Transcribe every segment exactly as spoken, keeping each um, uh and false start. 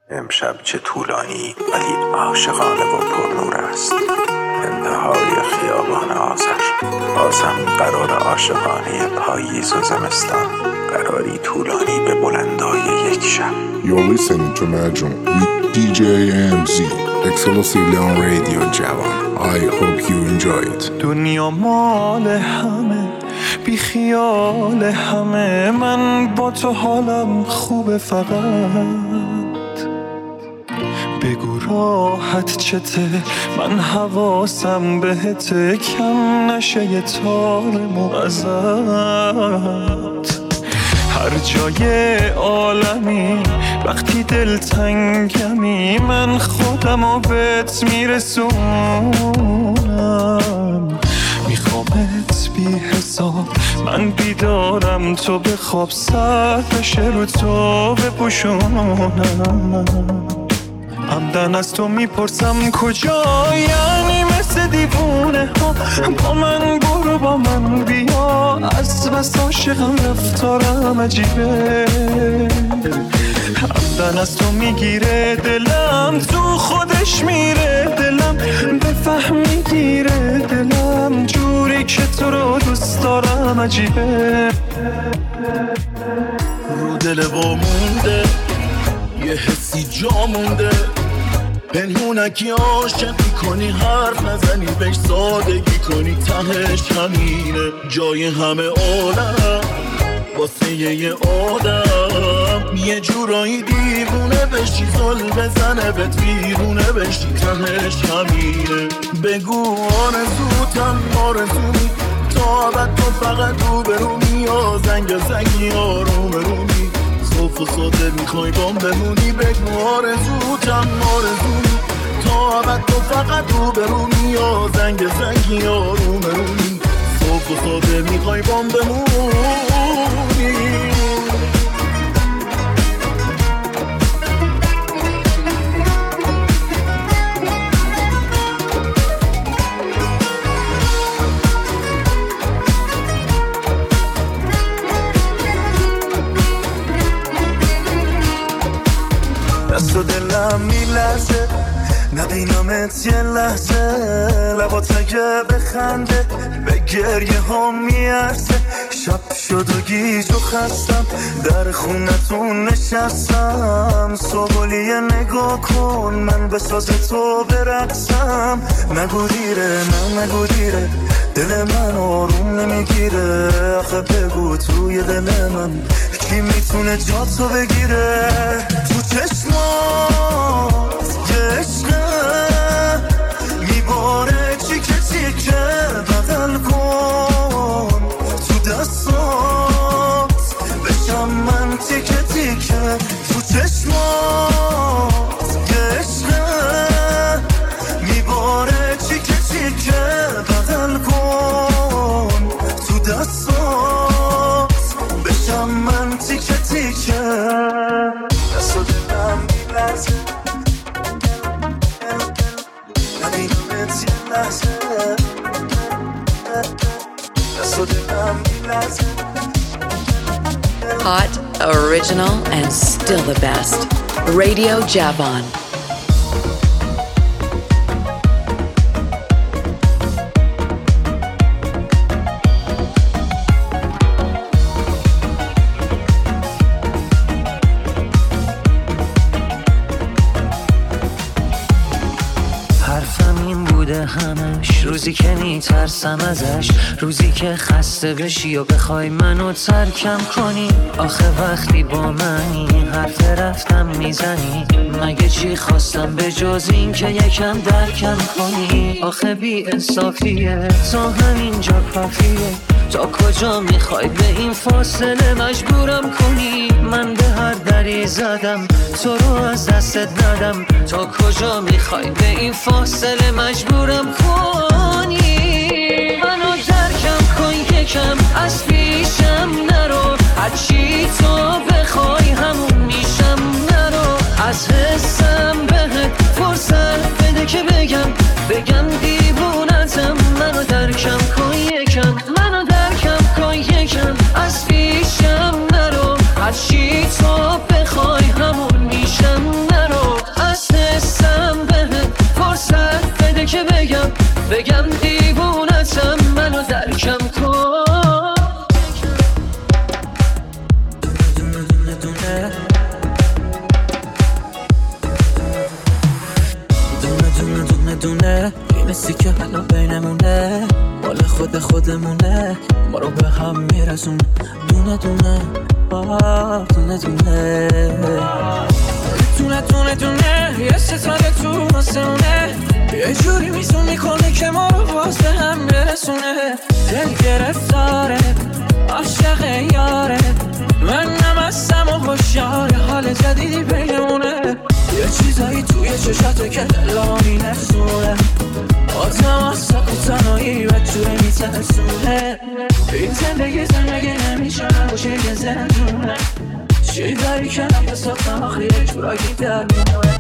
امشب چه طولانی ولی عاشقانه و پرنور است. انتهای خیابان آذر. بازم قرار عاشقانه پاییز و زمستان. قراری طولانی به بلندای یک شب. You're listening to Majum with دی جی ام زی exclusively on Radio Javan. I hope you enjoy it. دنیا مال همه بی خیال همه، من با تو حالم خوبه، فقط بگو راحت چته، من حواسم بهته، کم نشه یه تارمو ازت. هر جای عالمی وقتی دلتنگمی، من خودمو بهت میرسونم. میخوامت بی حساب، من بیدارم تو بخواب، سر بشه رو تو بپوشونم. همدن از تو میپرسم کجا، یعنی مثل دیوونه ها با من برو با من بیا، از بس عاشقم رفتارم عجیبه. همدن از تو میگیره دلم، تو خودش میره دلم، بفهم میگیره دلم، جوری که تو رو دوست دارم عجیبه. رو دل با مونده یه حسی جا مونده، پنهونکی عاشق میکنی، حرف نزنی بهش سادگی کنی، تهش همینه جای همه عالم واسه یه آدم، یه جورایی دیوونه بشی، زل بزنه بهت ویرونه بشی، تهش همینه. بگو آرزوتم آرزومی، تا بعد تو فقط رو برومی، یا زنگ زنگی آروم رومی، خوف و ساده میخوای بام بمونی. بگو آرزوتم آرزومی، تا بعد تو فقط رو برومی، یا زنگ زنگی آروم رومی، خوف و ساده میخوای بام بمونی. دست و دلم میلرزه نبینمت یه لحظه، لبات اگه بخنده به گریه ها میارزه. شب شد و گیج و خستم، در خونتون نشستم، صبحولیه نگاه کن، من به ساز تو برقصم. نگو دیره نه نگو دیره، دل من آروم نمیگیره، آخه بگو توی دل من کی میتونه جا تو بگیره. تو چشمات یه عشقه میباره، چیکه چیکه بدل کن، تو دستات بشم من تیکه تیکه. تو چشمات یه عشقه میباره، چیکه چیکه بدل کن، تو دستات بشم من تیکه تیکه. دست و دلم میلرزه نبینمت یه لحظه، دست و دلم میلرزه. Hot, original, and still the best. Radio Javan. همش روزی که میترسم ازش، روزی که خسته بشی و بخوای منو ترکم کنی. آخه وقتی با منی حرف رفتم میزنی، مگه چی خواستم به جز این که یکم درکم کنی. آخه بی انصافیه تا همینجا کافیه، تا کجا میخوای به این فاصله مجبورم کنی. من به هر دری زدم تو رو از دستت ندم، تا کجا میخوای به این فاصله مجبورم کنی. منو درکم کن یکم، از پیشم نرو، هرچی تو بخوای همون میشم، نرو از حسم بهت فرصت بده که بگم بگم دیوونتم. منو درکم کن یکم، منو درکم کن یکم، از پیشم نرو، هرچی تو بخوای همون میشم، نرو میدونه این سیکه حالا بینمونه مال خود خودمونه ما رو به هم میرسونه دونه دونه آه دونه دونه دونه دونه دونه یه ستاره تو آسمونه یه جوری میزون میکنه که ما رو باز به هم برسونه دل گرفتاره عاشق یاره من نمستم و خوشیاره حال جدیدی بینمونه یه چیزایی توی چشاته که دلمو میرسونه آدم از سکوتنایی و جوری میترسونه این زندگی زندگی نمیشه نباشه یه زندونه چی داری که نفس آفتم آخری یه جورایی در میونه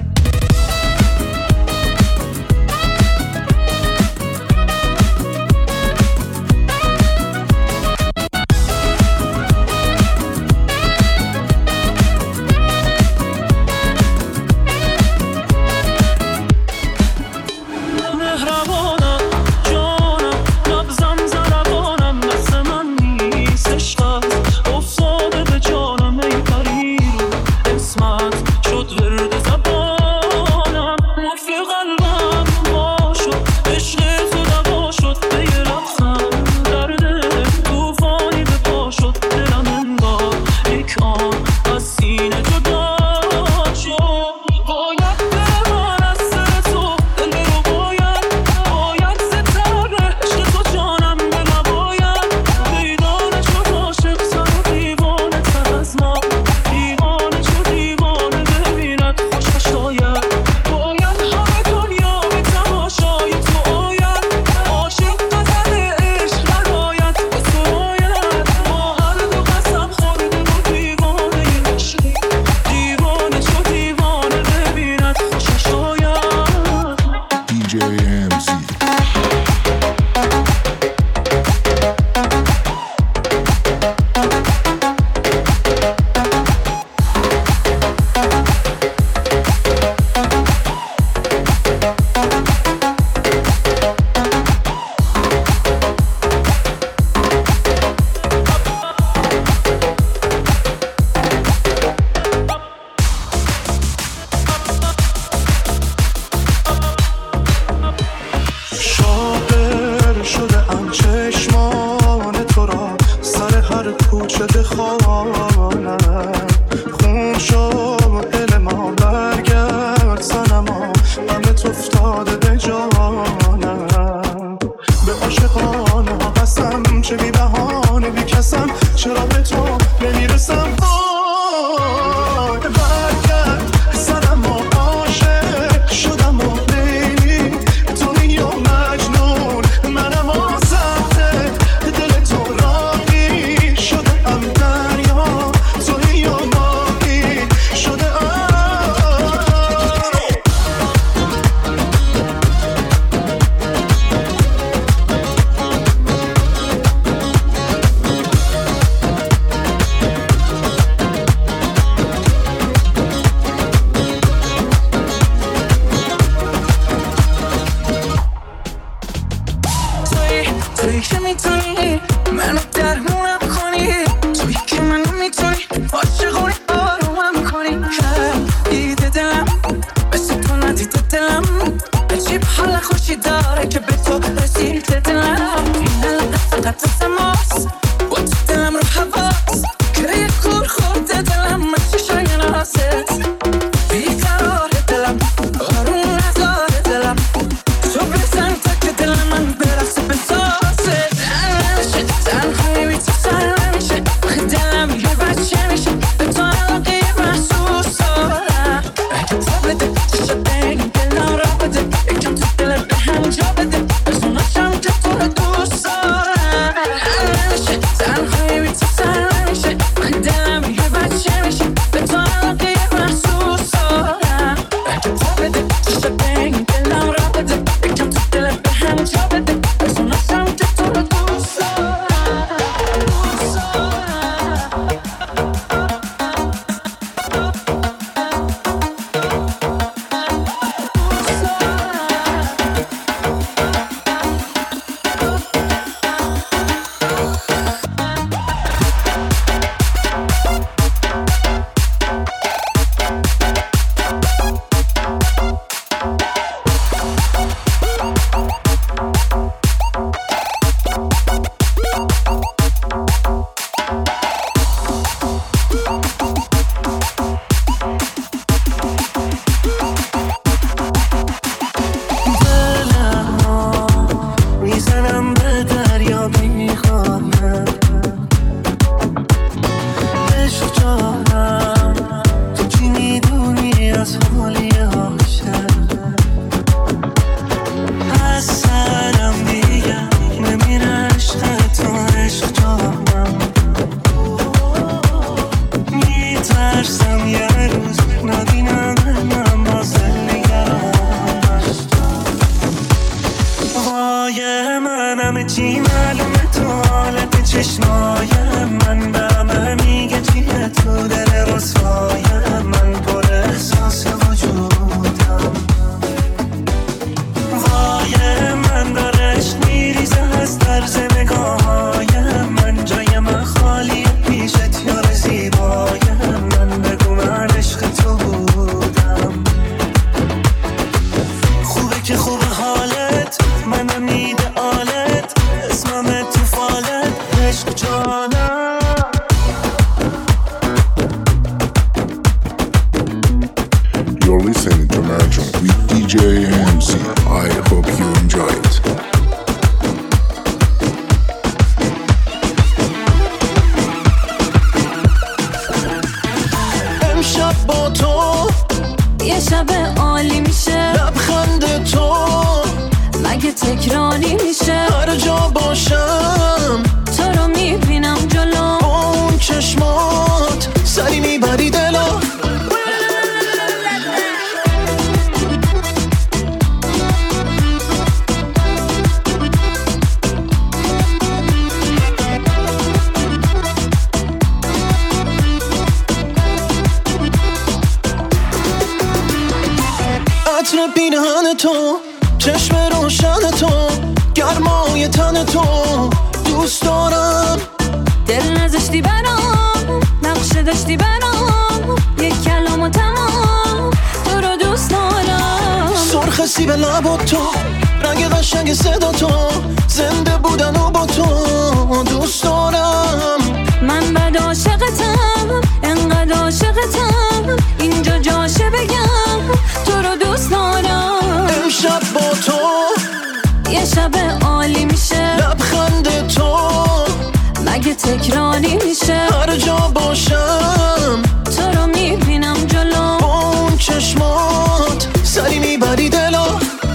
So چشمایم من به همه میگه چیه تو دل رسوایم من پر احساس وجودم وای من دارش میریزه از طرز نگاهایم من جای من خالیه پیشت یار زیبایم من بگو من عشق تو بودم خوبه که خوبه حالت منم ایدئالت اسمم تو فالت عشق جانم You're listening to Magic with D J M Z. I hope you enjoy it. امشب با تو یه شب عالی میشه لبخند تو مگه تکراری میشه هر جا باشم تو رو میبینم جلو با اون چشمات سری میبری دلا عطر پینهن تو چشم روشن تو گرمای تن تو دوست دارم دل نذاشتی برام نقشه داشتی برام یک کلام و تمام تو رو دوست دارم سرخ سیب لبات تو رنگ قشنگ صدا تو زنده بودن و با تو دوست دارم من بد عاشقتم انقدر عاشقتم اینجا جاشه بگم تو رو دوست دارم امشب با تو یه شب عالی میشه لبخند تو مگه تکراری میشه هر جا باشم تو رو میبینم جلو با اون چشمات سری میبری دلا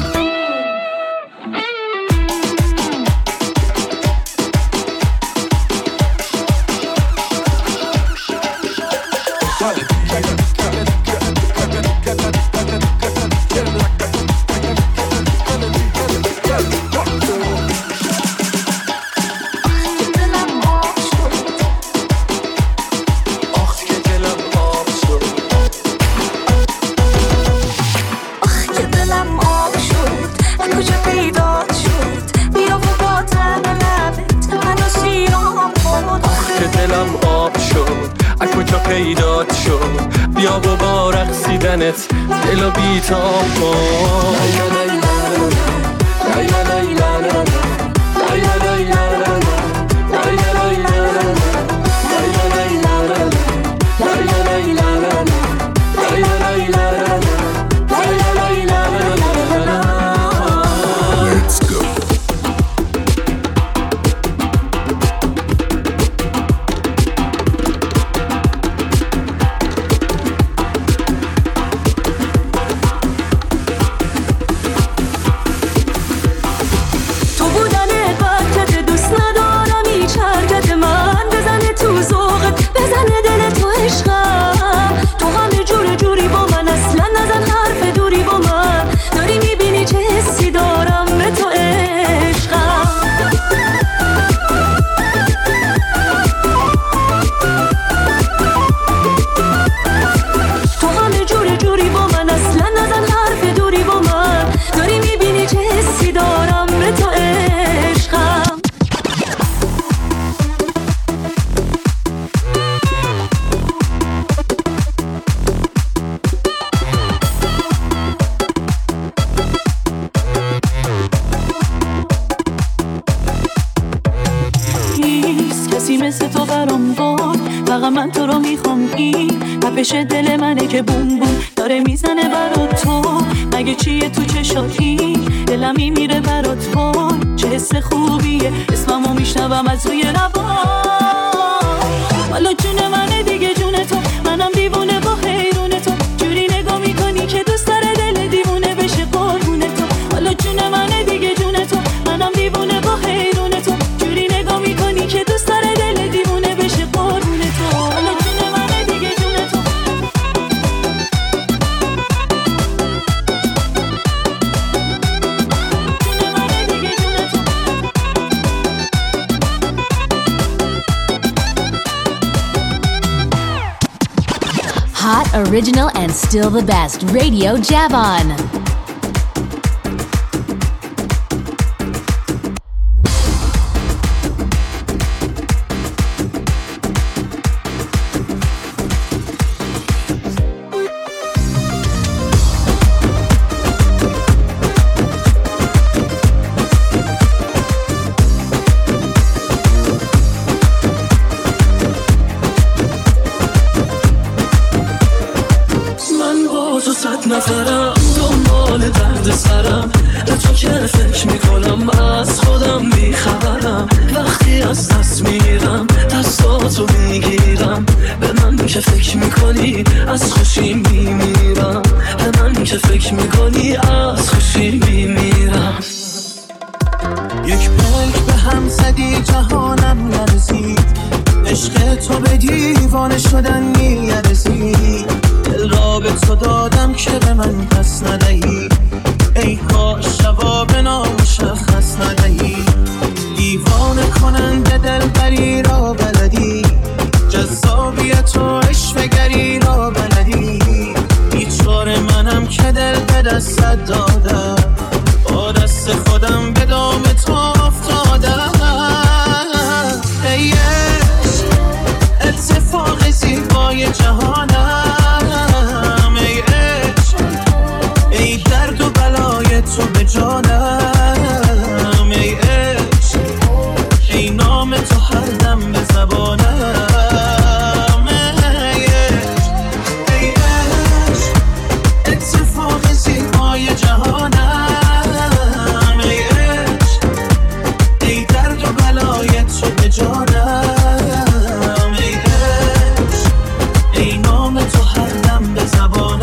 پیدات شد بیا و با رقصیدنت دلو بیتاب کن Let's go. من تو رو میخوام این تپش دل منه که بوم بوم داره میزنه برات تو مگه چیه تو چشاتی دلم میمیره برات وای چه حس خوبیه اسممو میشنوم از روی لبات والا جون منه دیگه جون تو منم دیوونه با حیرون تو جوری نگاه میکنی که دوست داره دل دیوونه بشه قربون تو والا جون منه دیگه جون تو منم دیوونه با حیرون تو جوری نگاه میکنی که دوست داره دل دیوونه بشه قربون تو والا جون منه دیگه جون تو جون منه دیگه جون تو original and still the best, Radio Javon. نفرم دنبال درد سرم به تو که فکر میکنم از خودم بیخبرم وقتی از دست میرم دستاتو میگیرم به من که فکر میکنی از خوشی میمیرم به من که فکر میکنی از خوشی میمیرم یک پلک به هم زدی جهانم نرسید عشق تو به دیوانه شدن میرسید دل را به تو دادم که به من پس ندهی ای کاش جواب نامشخص ندهی دیوانه کننده دلبری را بلدی جذابیت و عشوه‌گری را بلدی بیچاره منم که دل به دستت دادم با دست خودم به دام تو افتادم ای عشق اتفاق زیبای جهانم تو به جانم ای عشق ای نام تو هر دم به زبانم ای عشق ای عشق اتفاق زیبای جهانم ای عشق ای درد و بلای تو به جانم ای عشق ای نام تو هر دم به زبانم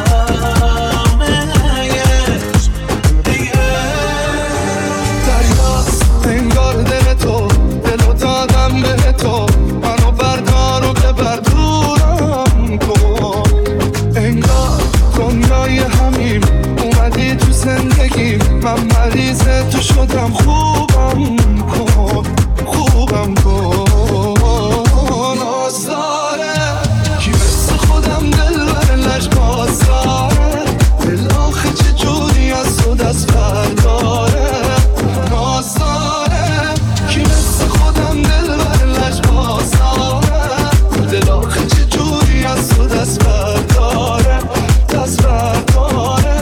من مریض تو شدم خوبم کن خوبم کن آزاره کی مثل خودم دل بر لش بازاره دل آخه چه جوری از تو دست برداره آزاره کی مثل خودم دل بر لش بازاره دل آخه چه جوری از تو دست برداره دست برداره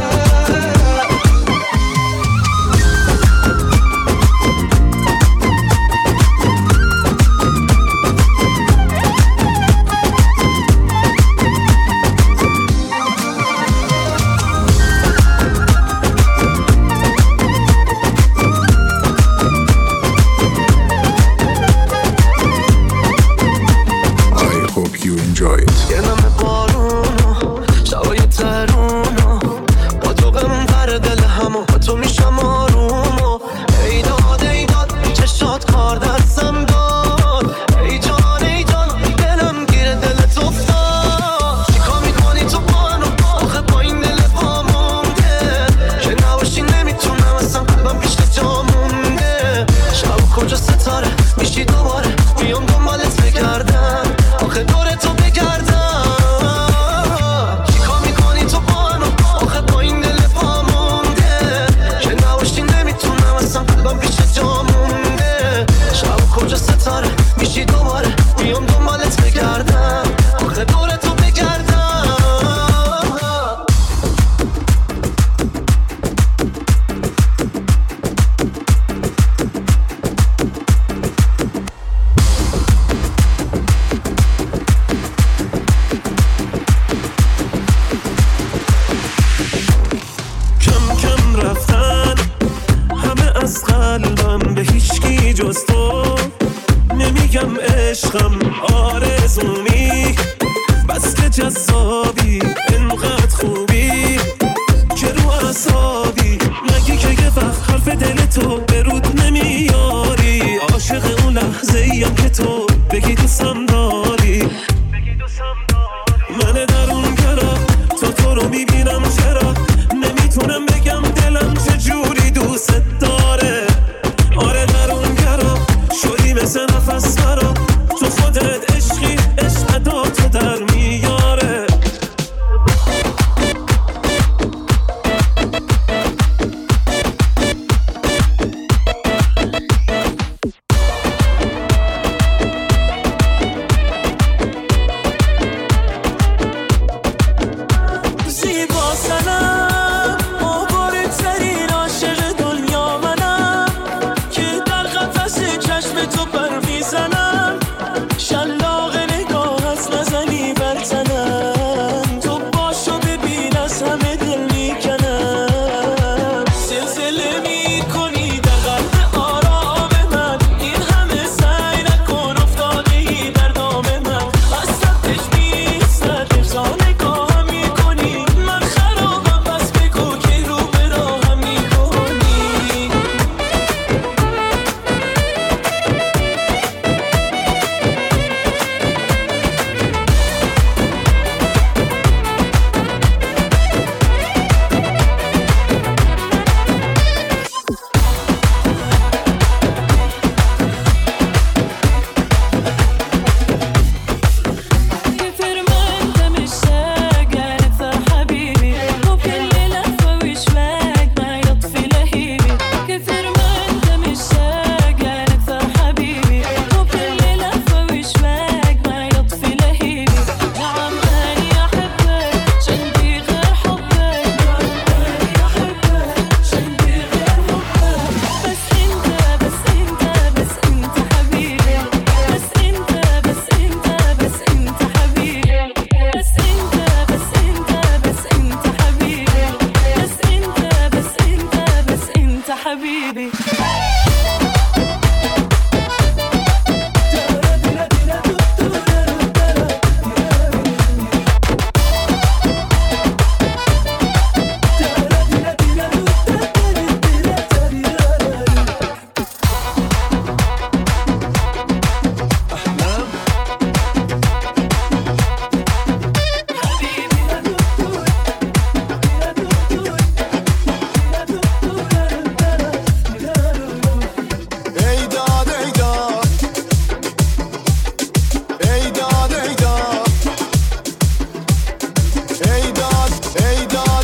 نفس مرا تو خودت عشقی عشق ادا تو در میاره میشی واسنم آواره ترین عاشق دنیا منم که در قفس چشم تو پر میزنم شلاق نگاه از نزنی بر تنم تو باشو ببین از همه دل میکنم زلزله میکنی در قلب آرام من این همه سعی نکن افتاده ای در دام من اصلتش نیست ارزا نگاه میکنی من خرابم پس بگو که رو به راهم میکنی كثر ما انت مشتاق انت حبيبي وكل لهفة وشواق ما يطفي لهيبي كثر ما انت مشتاق انت حبيبي وكل لهفة وشواق ما يطفي لهيبي نعم اني احبك شندي غير حبك نعم اني احبك شندي غير حبك بس انت بس انت بس انت حبيبي بس انت بس انت بس انت حبيبي بس انت بس انت بس انت حبيبي بس انت بس انت بس انت حبيبي ای داد ای داد ای داد ای داد ای داد ای داد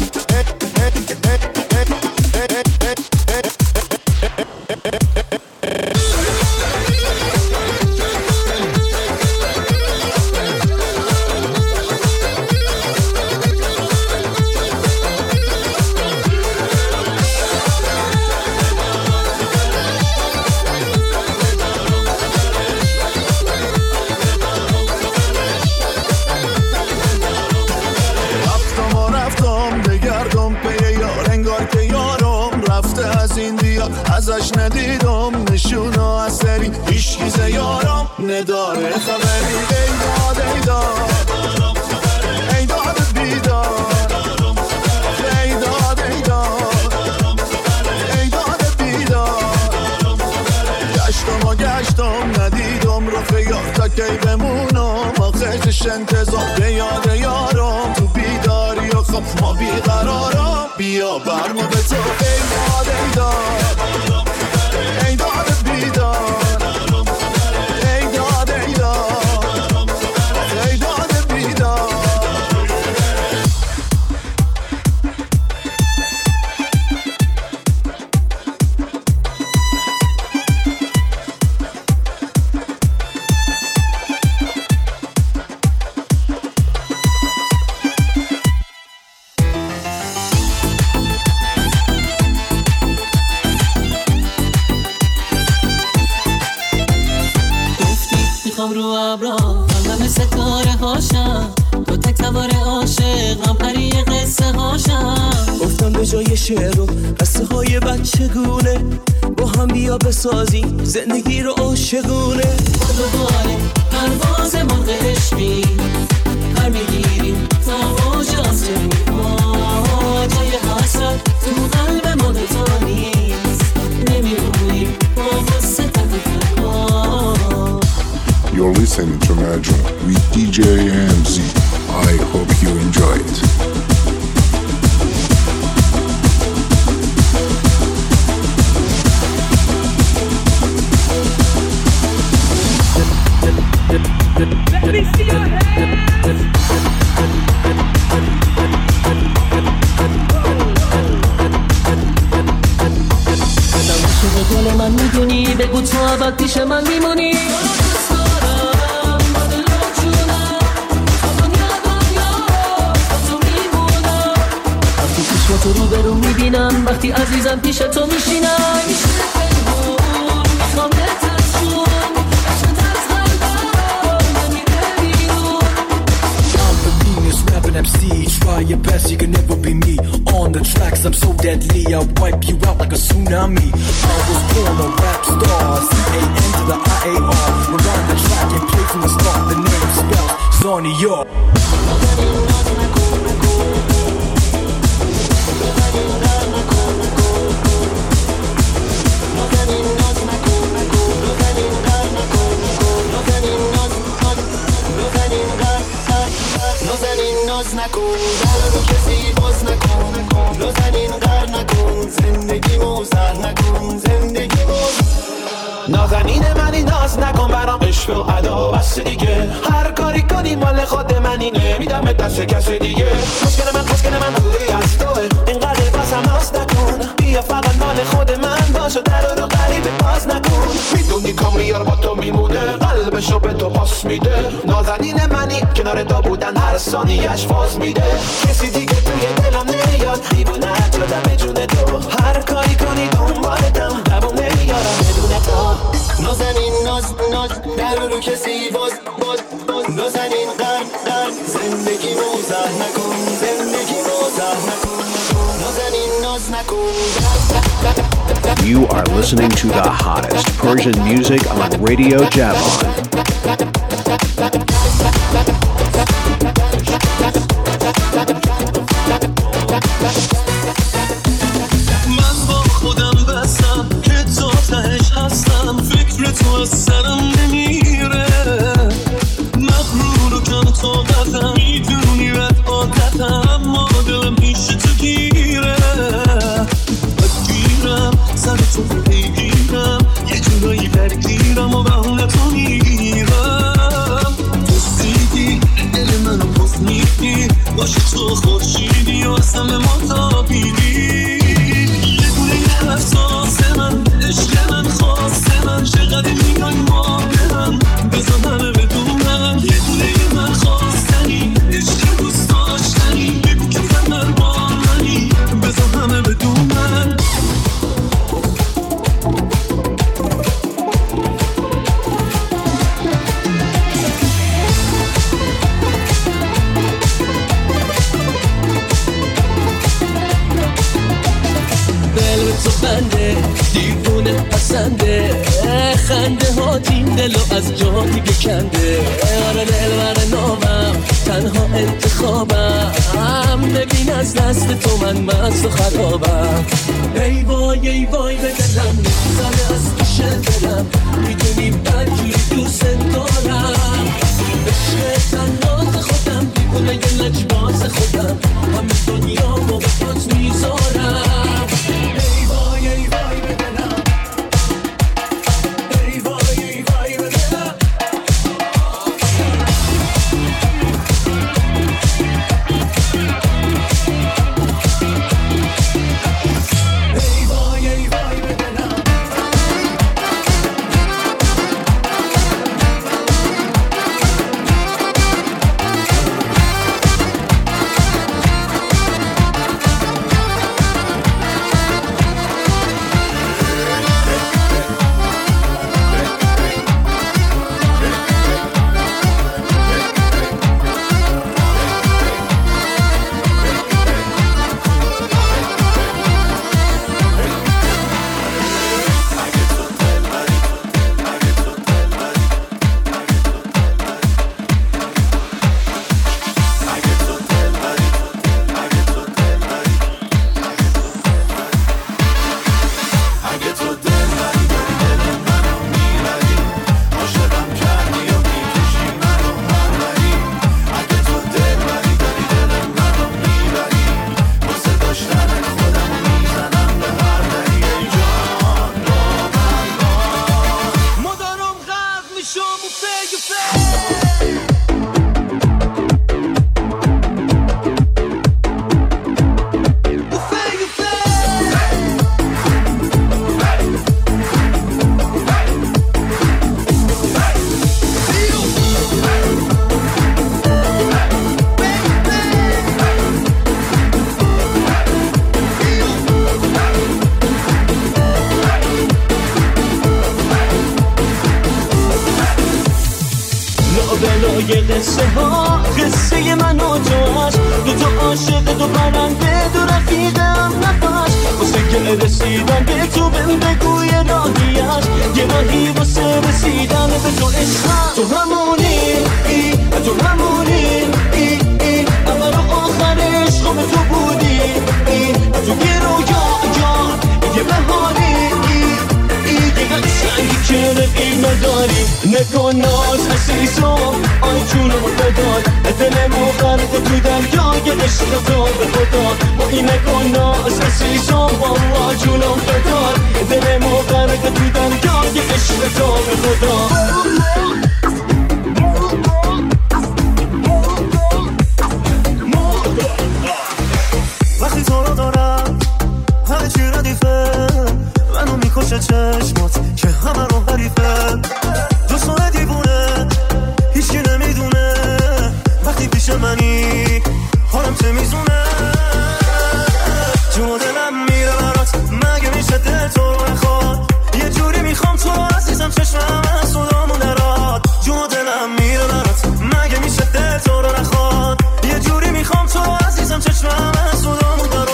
رفتم و رفتم بگردم پی یار انگار که یارم رفته از این دیار ازش ندیدم نشونه اثری هیچکی ز یارم نداره خبری ای داد ای داد ای داد بیدار ای داد ای داد ای داد بیدار گشتم و گشتم ندیدم رفه یار تا کی بمونم آخرش انتظار به یاد یارم تو بیداری و خب ما بیقرارم بیا برمو به تو ای داد ای داد ای داد بیدار ای داد ای داد ای داد بیدار میخوام رو ابرا قلبم ستاره هاشم تو تک تبار عاشقم پری قصه هاشم گفتم به جای شعر و قصه های بچگونه با هم بیا بسازیم زندگی رو عاشقونه با دوباره پرواز مرغ عشقی پر میگیریم تا اوج آسمون جای حسرت تو قلب ما دوتا نیست نمیمونیم با قصه تفکر You're listening to Imagine with D J M Z. I hope you enjoy it. Let me see your hands. عاشق گل من میدونی بگو تو اول پیش من میمونی تو رو برو میبینم وقتی عزیزم پیش تو میشینم میخوام بترسون M C, try your best, you can never be me. On the tracks, I'm so deadly, I'll wipe you out like a tsunami. I was born a rap star, C A N to the I A R. We're on the track and play from the start, the name spells Zonny York. ناز نکن در رو کسی باز نکن نازنین غر نکن زندگی موزر نکن زندگی موزر نازنین منی ناز نکن برام عشق و ادا بس دیگه هر کاری کنی مال خود منی نمیدم دست کسی دیگه مشکل من مشکل من دوری از توه اینقدر بازم ناز نکن بیا فقط مال خود من باش و در رو غریبه باز نکن میدونی کامیار با تو میمونه قلبشو به تو پاس میده نازنین منی کنار تو بودن هر ثانیه‌اش فاز میده کسی دیگه توی دلم نمیاد دیوونه شدم به جون تو هر کاری کنی دنبالتم دوام نمیارم بدون تو نازنین ناز ناز در رو کسی باز باز باز نازنین غر غر زندگی موزر نکن زندگی موزر نکن نازنین ناز نکن. You are listening to the hottest Persian music on Radio Javan. من با خودم بستم که تا تهش هستم فکر تو از سرم نمیره مغرور و کم طاقتم میدونی رد عادتم اما دلم پیش تو گیره بگیرم سر تو بگیرم یه جورایی برگیرم و بهونه تو میگیرم تو سیدی دل منو پس میدی باشه تو خورشیدی و اصلا ما تابیدی یه گونه احساس من عشق من خواست من چقدر میگای ما به هم بزن همه بدونم یه گونه من خواستنی عشق دوست داشتنی بگو که فهمر با منی بزن همه بدونم تو بنده دیوونه پسنده خنده ها تین دلو از جا دیگه کنده آره دلبر نامم تنها انتخابم ببین از دست تو من مست و خرابم ای وای ای وای به دلم میزنه از پیش دلم میدونی بدجوری دوست دارم عشق تنات خودم دیوونه یه لجباز خودم همه دنیا رو به پات میذارم ای وای ای وای به دلم ای وای ای وای به دلم ای وای ای وای به دلم پرنده دو رفیقم نباش واسه که رسیدن به تو بهم بگوی راهیش یه راهی واسه رسیدن به تو عشقم تو همونی ای تو همونی ای ای اول و آخر عشقم تو بودی ای تو یه رویا یا یه بهاری ای ای دیگه قشنگی که رقیب نداری نکن ناز عزیزم آی جونم بدار دلمو غرق تو دریای عشق تو به خدا با این نکن ناز عزیزم والله جونم بدار دلمو غرق تو دریای عشق تو به خدا وقتی تو رو دارم همه چی ردیفه منو میکشه چشمات که همه رو حریفه دوستانه دیوونه هیچی نمیدونه وقتی پیش منی حالم چه میزونه جون دلم میره برات مگه میشه دل تو رو نخواد یه جوری میخوام تو عزیزم چشمم از صدامون نراد جون دلم میره برات مگه میشه دل تو رو نخواد یه جوری میخوام تو عزیزم چشمم از صدامون نراد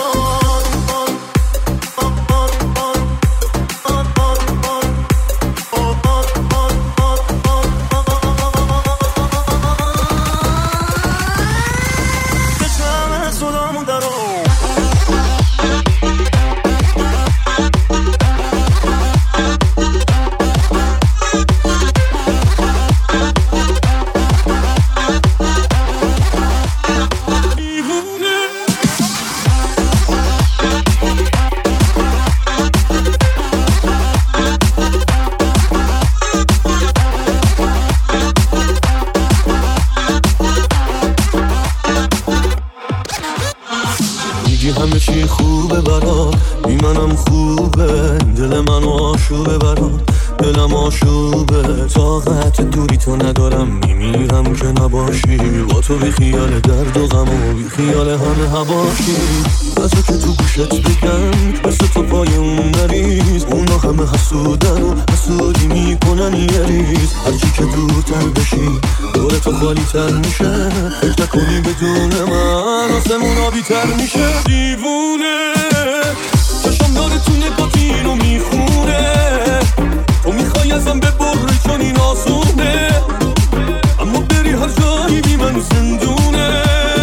همه چی خوبه برات بی منم خوبه دل منو آشوبه برات دلم آشوبه طاقت دوری تو ندارم میمیرم که نباشی با تو بی خیال درد و غم و بی خیال همه هواشی بسه که تو گوشت بگم بسه تو پای اون نریز اونا همه حسودن و حسودی میکنن یه ریز هرچی که دورتر بشی دور تو خالی تر میشه فکر نکنی بدون من آسمون آبی تر میشه دیوونه چشم داره تو نگاتی رو میخونه تو میخوای ازم ببری چون این آسونه اما بری هر جایی بی من زندونه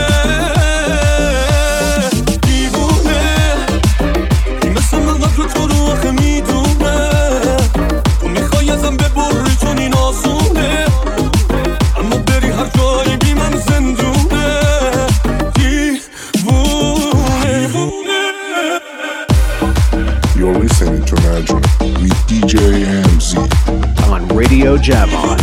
دیوونه این مثل من قدر تو رو آخه میدونه تو میخوای ازم ببری چون این آسونه اما بری هر جایی بی من زندونه دیوونه You're listening to Imagine with D J M Z on Radio Javon.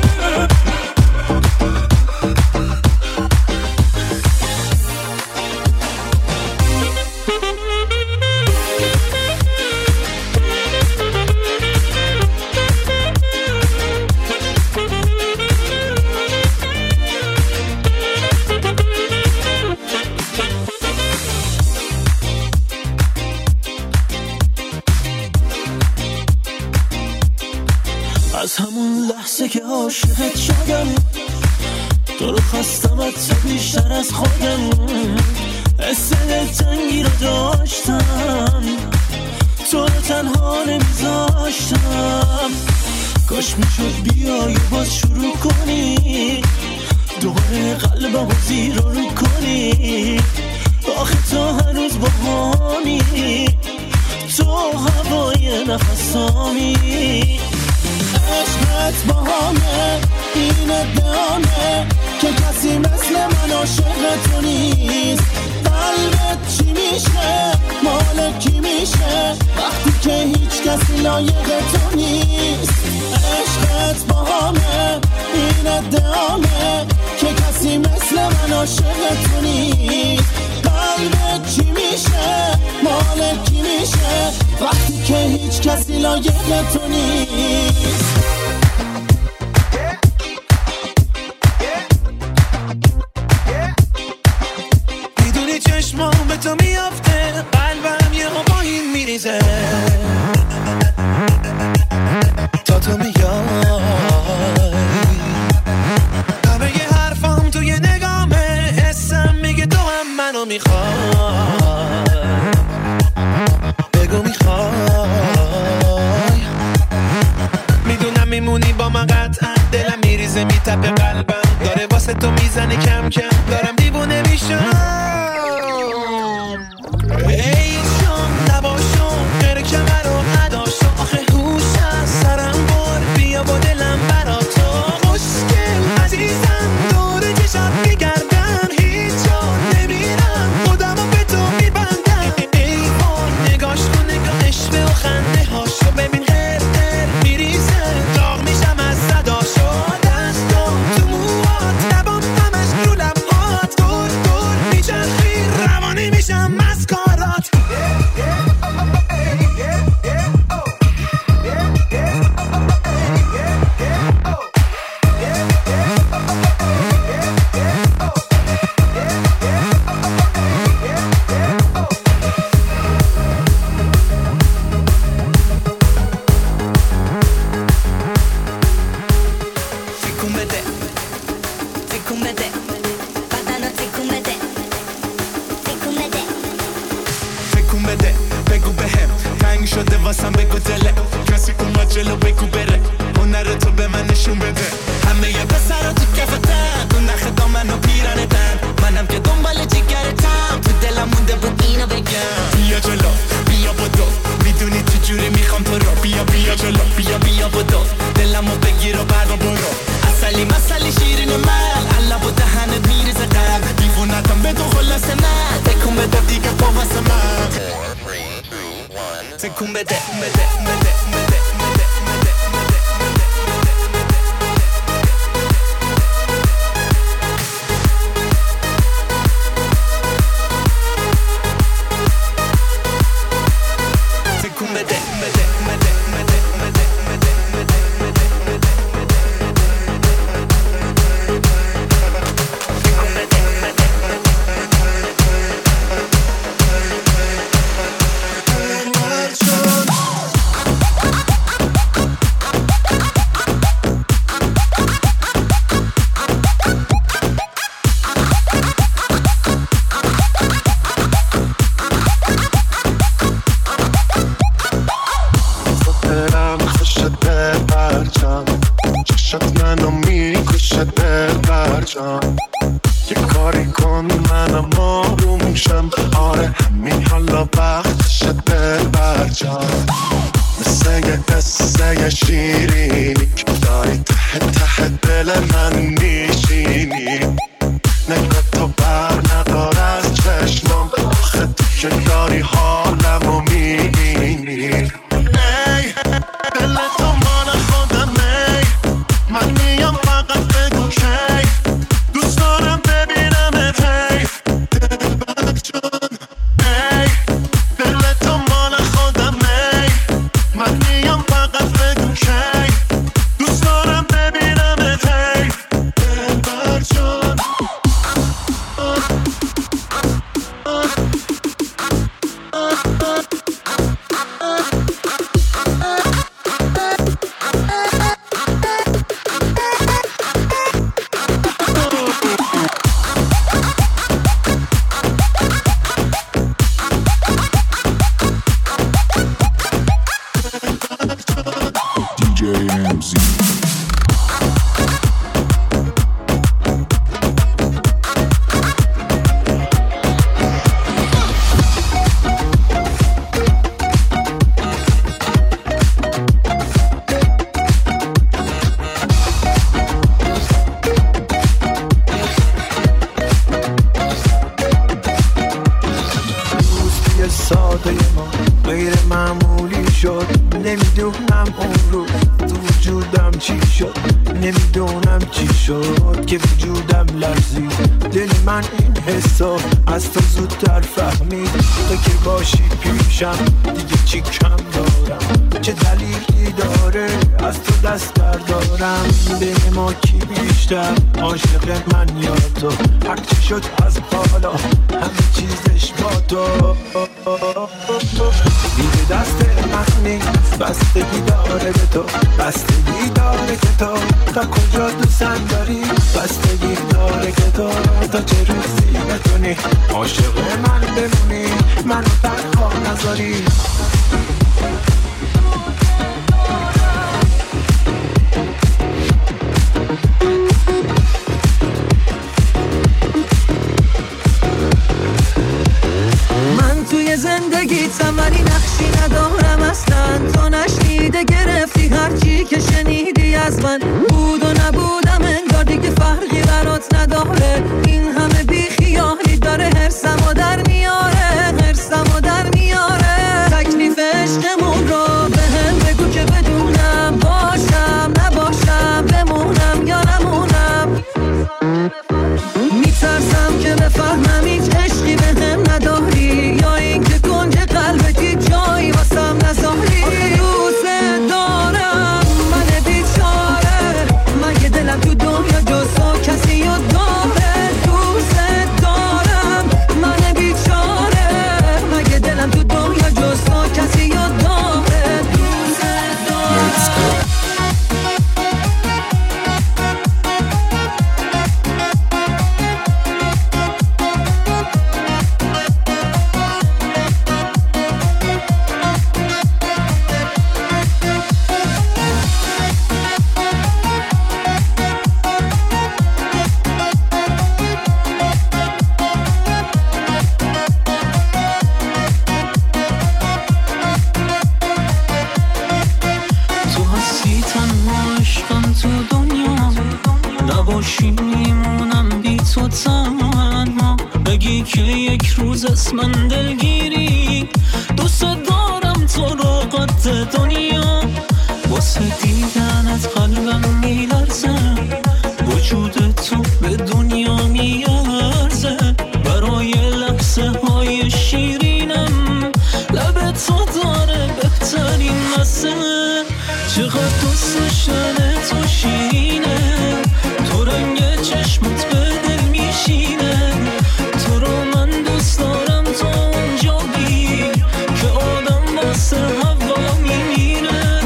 از همون لحظه که عاشقت شدم تو رو خواستم از تو بیشتر از خودم حس دلتنگی رو داشتم تو رو تنها نمیذاشتم کاش میشد بیای و باز شروع کنی دوباره قلبم رو زیر رو کنی آخه تو هنوز با همی تو هوای نفسامی عشقت با همه این ادعامه که کسی مثل من عاشق تو نیست قلبت چی میشه مال کی میشه وقتی که هیچ کسی لایق تو نیست عشقت با همه این ادعامه که کسی مثل من عاشق تو نیست قلبت چی میشه مال کی میشه وقتی که هیچ کسی لایق تو نیست میدونی چشمام به تو میافته قلبم یه هوایی میریزه تا تو میای همه یه حرفام توی نگامه حسم میگه تو هم منو میخوای کم کم دارم دیوونه میشم. ای شام نباشم غیر کمر و نداشم آخه هوش از سرم بر بیا با دلم برا تو خوشگل عزیزم دور چشم میگردم هیچ جا نمیرم خودمو به تو میبندم. ای وای نگاش کن نگاهش به و خنده هاشو ببین هر هر میریزه داغ میشم از صداشو دستم تو موات لبام همش رو لبات دور دور میچرخی روانی میشم مسکارات. واسم بگو دله کسی اومد جلو بگو بره هنر تو به من نشون بده. همه یه پسرا تو کفتن تو نخ دامن و پیرنتن منم که دنبال جگرتم تو دلم مونده بود اینو بگم. بیا جلو بیا بدو میدونی تو جوری میخوام تو رو بیا بیا جلو بیا بیا بدو دلمو بگیر و برو برو اصلی مسلی شیرین من علب و دهنت میریزه قلب دیوونتم به تو خلاصه من تکون بده دیگه پا واسه من تکون بده بده بده بده یه کاری کن منم آروم شم آره همین حالا وقتش دل برجام مثل یه قصه شیرینی که داری ته ته دل من میشینی نگاه تو بر ندار از چشمم آخه تو که داری حالمو میبینی. ای دل تو مال خودمه من میام فقط بگو کی دوست دارم ببینمت هی دلبر جان. ای دل تو مال خودمه من میام فقط بگو کی دوست دارم ببینمت هی دلبر جان. که وجودم لرزید دل من این حسا از تو زودتر فهمید تو که باشی پیشم دیگه چی کم دارم چه دلیلی داره از تو دست بردارم بین ما کی بیشتر عاشق من یا تو هرچی شد از بالا همه چیزش با تو دیگه دست من نیست بستگی داره به تو بستگی داره که تو تا کجا دوستم داری بستگی داره که تو تا چه روزی بتونی عاشق من بمونی منو تنها نذاری. توی زندگیتم ولی نقشی ندارم اصلا. تو نشنیده گرفتی هرچی که شنیدی از من. بود و نبودم انگار دیگه فرقی برات نداره. این همه بی خیالی داره هرسمو در میاره، هرسمو در میاره. تکلیف عشقمون رو به هم بگو که بدونم، باشم نباشم، بمونم یا نمونم. میترسم که بفهمم هیچ عشقی به هم نداری، یا این که کنج قلبت هیچ جایی واسم نذاری. دوست دارم من بیچاره، مگه دلم تو دنیا جز تو کسی رو داره. دوست دارم من بیچاره، مگه دلم تو دنیا جز تو کسی رو داره. دوست دارم. من دلگیری دوست دارم تو رو قد دنیا. واسه دیدنت قلبم میلرزه، وجود تو به دنیا میارزه. برای لحظه های شیرینم لب تو داره بهترین مزه. چقدر دوست داشتن تو شیرینه، تو رنگ چشمت به دل میشینه. تو رو من دوست دارم تو اونجا بی که آدم واسه هوا میمیره.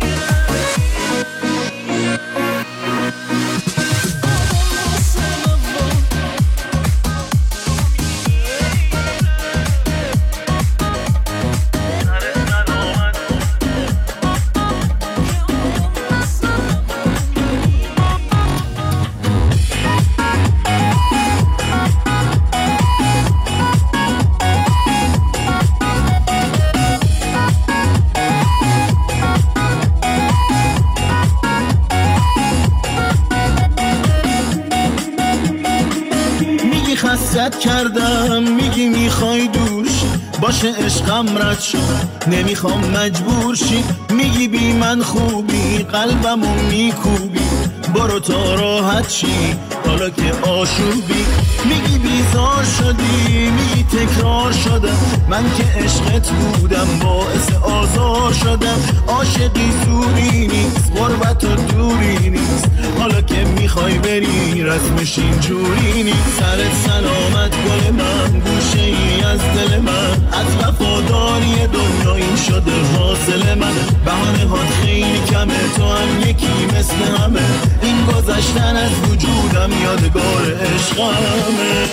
حسرت کردم میگی میخوای دوش باشه عشقم رد شد نمیخوام مجبور شی. میگی بی من خوبی قلبمو میکوبی برو تا راحت شی حالا که آشوبی. میگی بیزار شدی میگی تکرار شدم من که عشقت بودم باعث آزار شدم. عاشقی زوری نیست غربت و دوری نیست حالا که میخوای بری رسمش اینجوری نیست. سرت سلامت گل من گوشه ای از دل من از وفاداری دنیا این شده حاصل من. بهانه هات خیلی کمه تو هم یکی مثل همه این گذشتن از وجودم یادگار عشقمه.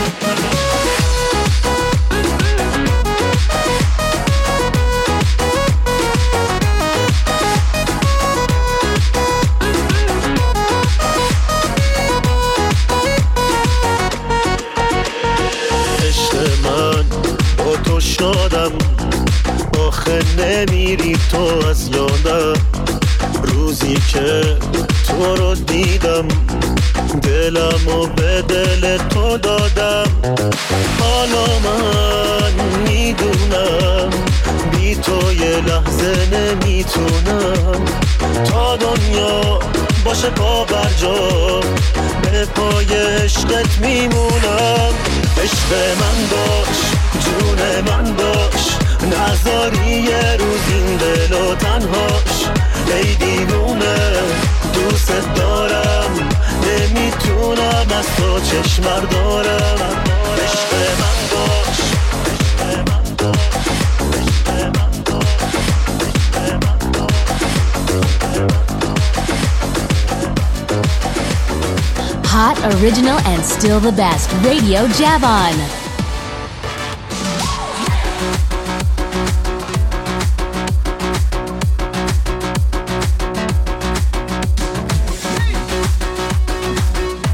شادم آخه نمیری تو از یادم. روزی که تو رو دیدم دلمو به دل تو دادم. حالا من میدونم بی تو یه لحظه نمیتونم. تا دنیا باشه پا بر جا به پای عشقت میمونم. عشق من باش جون من باش نذاری یه روز این دل و تنهاش. ای دیوونه دوست دارم نمیتونم از تو چشمر دارم. عشق من باش عشق من باش عشق من باش. Hot, original, and still the best. Radio Javon.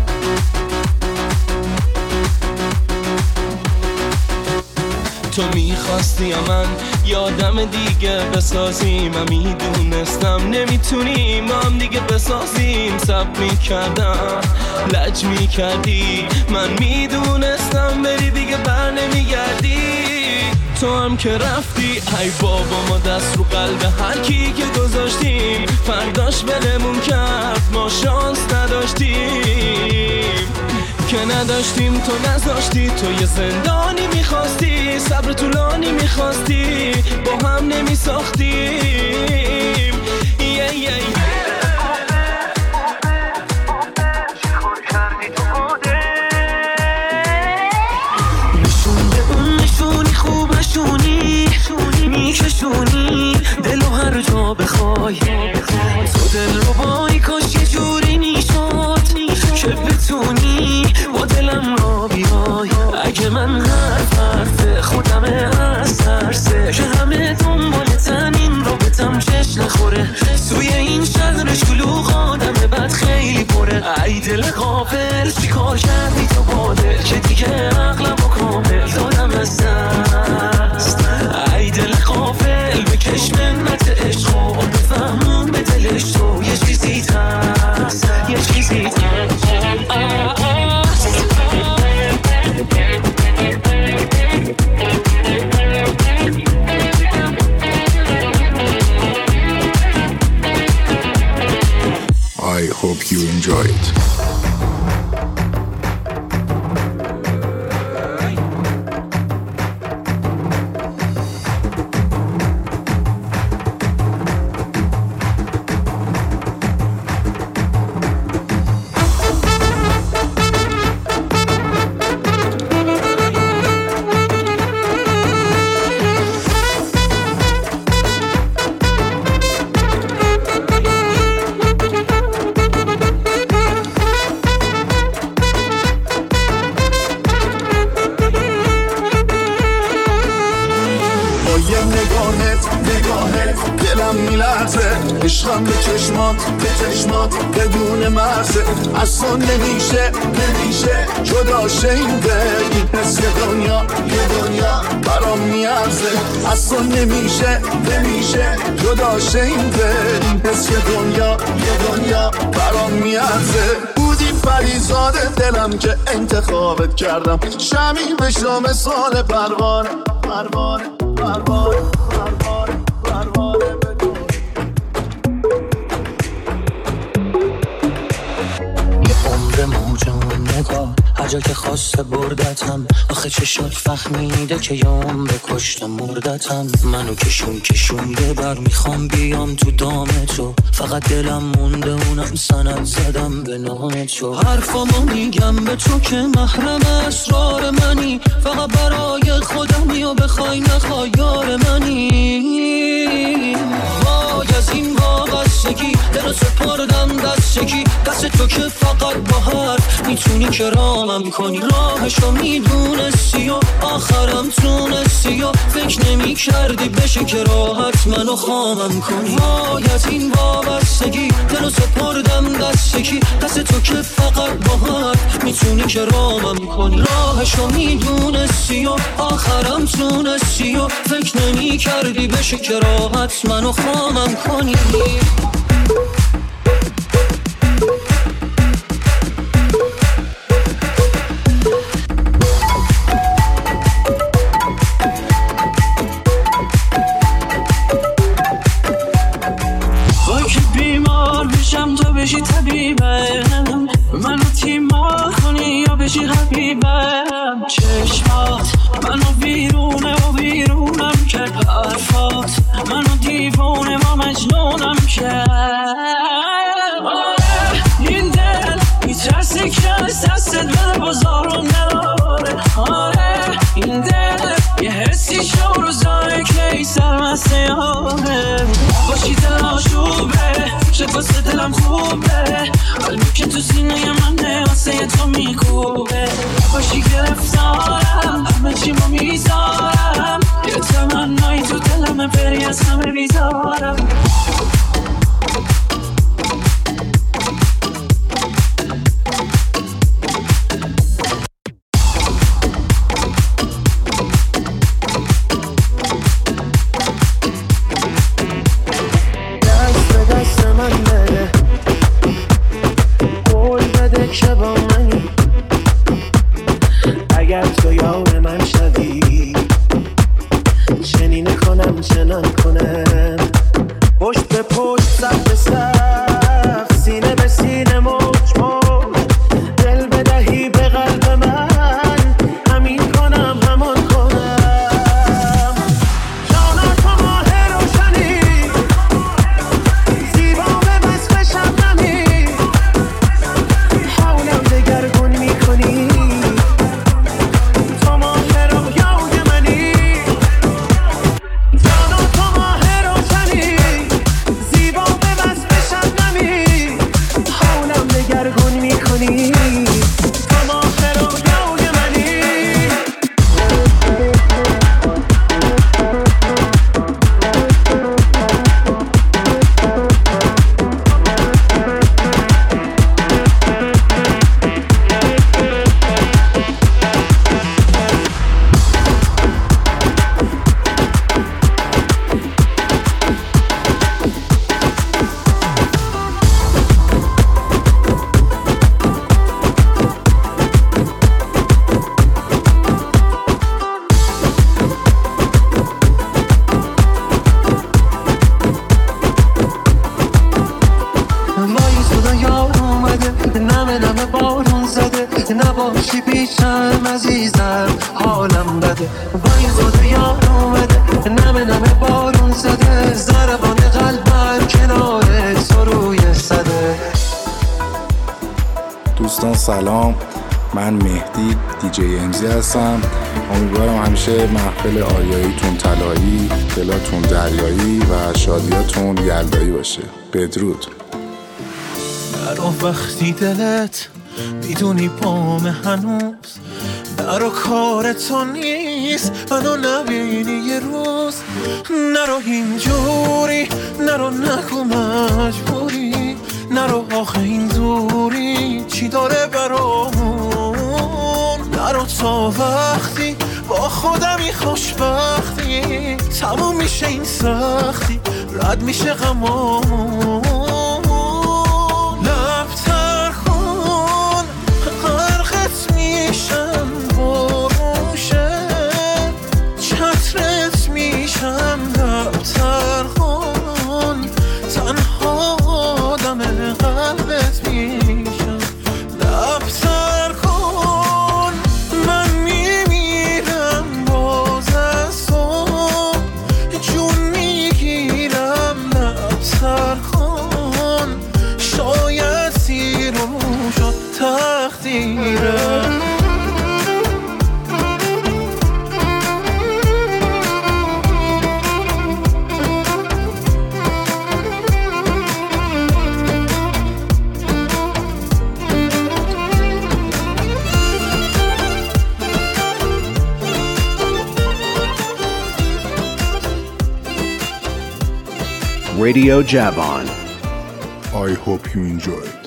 تو می میخواستی یا من یادم دیگه بسازیم، من میدونستم نمیتونیم ما هم دیگه بسازیم. سب میکردم لج میکردی، من میدونستم بری دیگه بر نمیگردی. تو هم که رفتی ای بابا ما دست رو قلب هر کی که گذاشتیم، فرداش بلمون کرد ما شانس نداشتیم که نداشتیم. تو نذاشتی، تو یه زندانی میخواستی، صبر طولانی میخواستی، با هم نمیساختیم. یه یه یه میکشونی دلو هر جا بخوای، تو دل رو بای کاش یه جوری نیشد که بتونی با دلم را بیای. اگه من حرف حرف خودمه از ترسه که همه دنبالتن این رو بتم چش نخوره، توی این شهر شلوغ آدم بد خیلی پره. ای دل غافل چی کار کردی تو با دل که دیگه عقلم و کامل دادم از دست. ای دل غافل بکش منت عشق و بفهمون به دلش تو یه چیزی هست، یه چیزی هست. I hope you enjoy it. عشقم به چشمات به چشمات بدون مرزه، اصلا نمیشه نمیشه جدا شه این دل. این حس دنیا یه دنیا برام میارزه، اصلا نمیشه نمیشه جدا شه این دل. این حس دنیا یه دنیا برام میارزه. بودی فریزاد دلم که انتخابت کردم، شمی بشم مثال پروانه پروانه پروانه پروانه پروانه. موجم نگاه هر جا که خواسته بردتم، آخه چشات فهمیده که یام به کشت مردتم. منو کشون کشونده بر میخوام بیام تو دام تو، فقط دلم مونده اونم سند زدم به نام تو. حرفامو میگم به تو که محرم اسرار منی، فقط برای خودمی و بخوای نخوای یار منی. وای از این وابستگی دل سپردم دستگی، دست تو که فقط با حرف میتونی کرامم کنی. راهشو میدونستی و آخرم تونستی و فکر نمی کردی بشه که راحت منو خامم کنی. وای از این وابستگی دل سپردم دستگی، دست تو که فقط با حرف میتونی کرامم کنی. راهشو میدونستی و آخرم تونستی و فکر نمی کردی بشه که راحت منو خامم کنی. بشی طبیبم منو تیمار کنی یا بشی حبیبم. چشمات منو بیرونه و بیرونم کرد، حرفات منو دیوونه و مجنونم کرد. این دل میترسه که از دستت بده بازارو نداره. آره این دل یه حسی شو روزای که ای سرمسته یاره. باشی دل آشوبه شد واسه دلم خوبه، قلبی که تو سینه منه واسه تو میکوبه. باشی گرفتارم همه چی ما میذارم، یه تمنایی تو دلمه بری از همه بیزارم. سلام، من مهدی دیجی امزی هستم. امیدوارم همیشه محفل آریاییتون طلایی، دلاتون دریایی و شادیاتون یلدایی باشه. بدرود. نرو وقتی دلت میدونی پام هنوز نرو کار تو نیست منو نبینی یه روز. نرو اینجوری، نرو نگو مجبوری، نرو آخه این دوری چی داره برامون. نرو تا وقتی با خودمی خوشبختی تموم میشه این سختی، رد میشه غمامون. لبتر کن غرقت میشم بروشه، چترت میشم. لبتر کن تنها آدم قلبت میشم. لبتر کن من میمیرم باز از تو جون میگیرم. لبتر کن شاید سیر و شد تقدیرم. Radio Javon. I hope you enjoy.